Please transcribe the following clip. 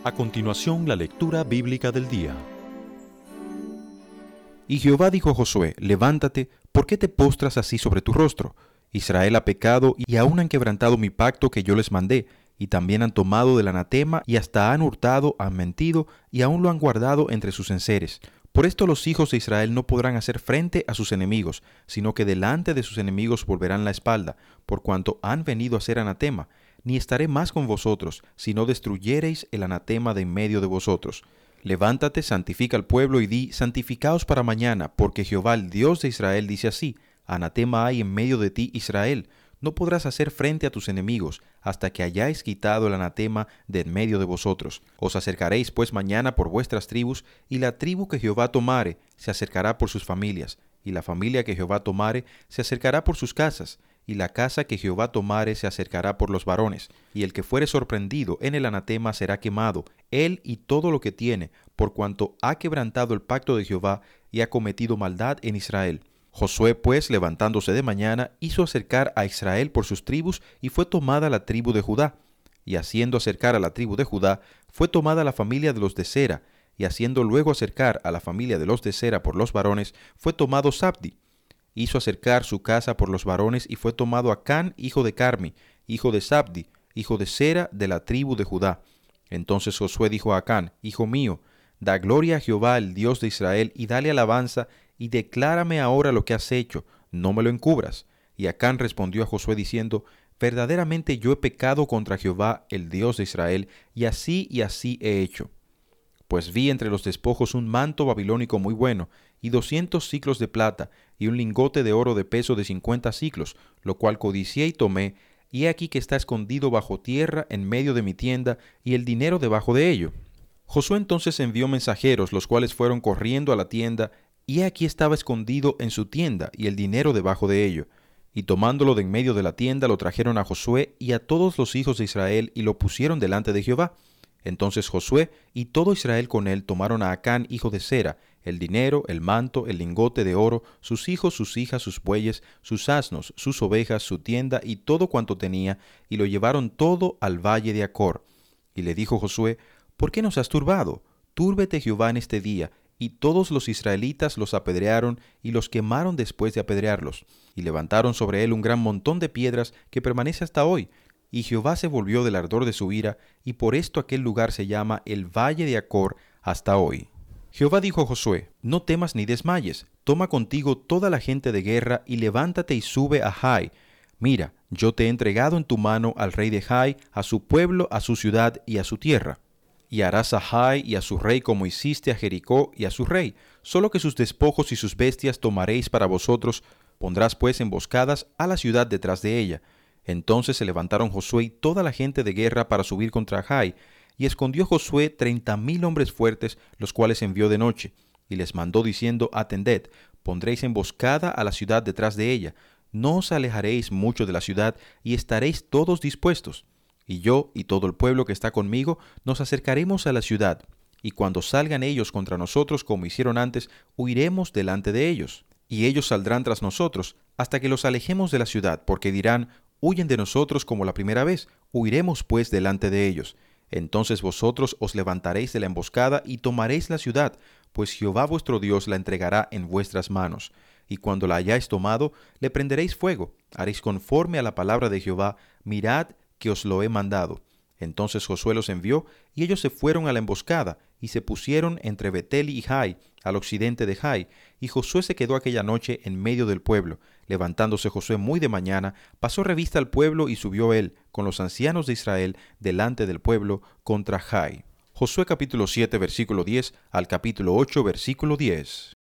A continuación, la lectura bíblica del día. Y Jehová dijo a Josué: Levántate, ¿por qué te postras así sobre tu rostro? Israel ha pecado y aún han quebrantado mi pacto que yo les mandé, y también han tomado del anatema y hasta han hurtado, han mentido y aún lo han guardado entre sus enseres. Por esto los hijos de Israel no podrán hacer frente a sus enemigos, sino que delante de sus enemigos volverán la espalda, por cuanto han venido a ser anatema. Ni estaré más con vosotros, si no destruyereis el anatema de en medio de vosotros. Levántate, santifica al pueblo y di: santificaos para mañana, porque Jehová el Dios de Israel dice así: anatema hay en medio de ti, Israel. No podrás hacer frente a tus enemigos, hasta que hayáis quitado el anatema de en medio de vosotros. Os acercaréis pues mañana por vuestras tribus, y la tribu que Jehová tomare se acercará por sus familias, y la familia que Jehová tomare se acercará por sus casas, y la casa que Jehová tomare se acercará por los varones, y el que fuere sorprendido en el anatema será quemado, él y todo lo que tiene, por cuanto ha quebrantado el pacto de Jehová y ha cometido maldad en Israel. Josué, pues, levantándose de mañana, hizo acercar a Israel por sus tribus, y fue tomada la tribu de Judá. Y haciendo acercar a la tribu de Judá, fue tomada la familia de los de Sera, y haciendo luego acercar a la familia de los de Sera por los varones, fue tomado Zabdi. Hizo acercar su casa por los varones, y fue tomado Acán, hijo de Carmi, hijo de Zabdi, hijo de Sera, de la tribu de Judá. Entonces Josué dijo a Acán: Hijo mío, da gloria a Jehová, el Dios de Israel, y dale alabanza, y declárame ahora lo que has hecho, no me lo encubras. Y Acán respondió a Josué diciendo: Verdaderamente yo he pecado contra Jehová, el Dios de Israel, y así he hecho. Pues vi entre los despojos un manto babilónico muy bueno, y 200 siclos de plata, y un lingote de oro de peso de 50 siclos, lo cual codicié y tomé, y he aquí que está escondido bajo tierra en medio de mi tienda, y el dinero debajo de ello. Josué entonces envió mensajeros, los cuales fueron corriendo a la tienda, y he aquí estaba escondido en su tienda, y el dinero debajo de ello. Y tomándolo de en medio de la tienda, lo trajeron a Josué y a todos los hijos de Israel, y lo pusieron delante de Jehová. Entonces Josué y todo Israel con él tomaron a Acán, hijo de Sera, el dinero, el manto, el lingote de oro, sus hijos, sus hijas, sus bueyes, sus asnos, sus ovejas, su tienda y todo cuanto tenía, y lo llevaron todo al valle de Acor. Y le dijo Josué: ¿Por qué nos has turbado? Túrbete Jehová en este día. Y todos los israelitas los apedrearon y los quemaron después de apedrearlos. Y levantaron sobre él un gran montón de piedras que permanece hasta hoy. Y Jehová se volvió del ardor de su ira, y por esto aquel lugar se llama el Valle de Acor hasta hoy. Jehová dijo a Josué: No temas ni desmayes, toma contigo toda la gente de guerra, y levántate y sube a Jai. Mira, yo te he entregado en tu mano al rey de Jai, a su pueblo, a su ciudad y a su tierra. Y harás a Jai y a su rey como hiciste a Jericó y a su rey, solo que sus despojos y sus bestias tomaréis para vosotros. Pondrás pues emboscadas a la ciudad detrás de ella. Entonces se levantaron Josué y toda la gente de guerra para subir contra Jai, y escondió Josué 30,000 hombres fuertes, los cuales envió de noche, y les mandó diciendo: Atended, pondréis emboscada a la ciudad detrás de ella, no os alejaréis mucho de la ciudad, y estaréis todos dispuestos. Y yo y todo el pueblo que está conmigo nos acercaremos a la ciudad, y cuando salgan ellos contra nosotros como hicieron antes, huiremos delante de ellos. Y ellos saldrán tras nosotros, hasta que los alejemos de la ciudad, porque dirán: Huyen de nosotros como la primera vez, huiremos pues delante de ellos. Entonces vosotros os levantaréis de la emboscada y tomaréis la ciudad, pues Jehová vuestro Dios la entregará en vuestras manos. Y cuando la hayáis tomado, le prenderéis fuego, haréis conforme a la palabra de Jehová, mirad que os lo he mandado. Entonces Josué los envió, y ellos se fueron a la emboscada, y se pusieron entre Betel y Jai, al occidente de Jai, y Josué se quedó aquella noche en medio del pueblo. Levantándose Josué muy de mañana, pasó revista al pueblo, y subió él, con los ancianos de Israel, delante del pueblo, contra Jai. Josué capítulo 7, versículo 10, al capítulo 8, versículo 10.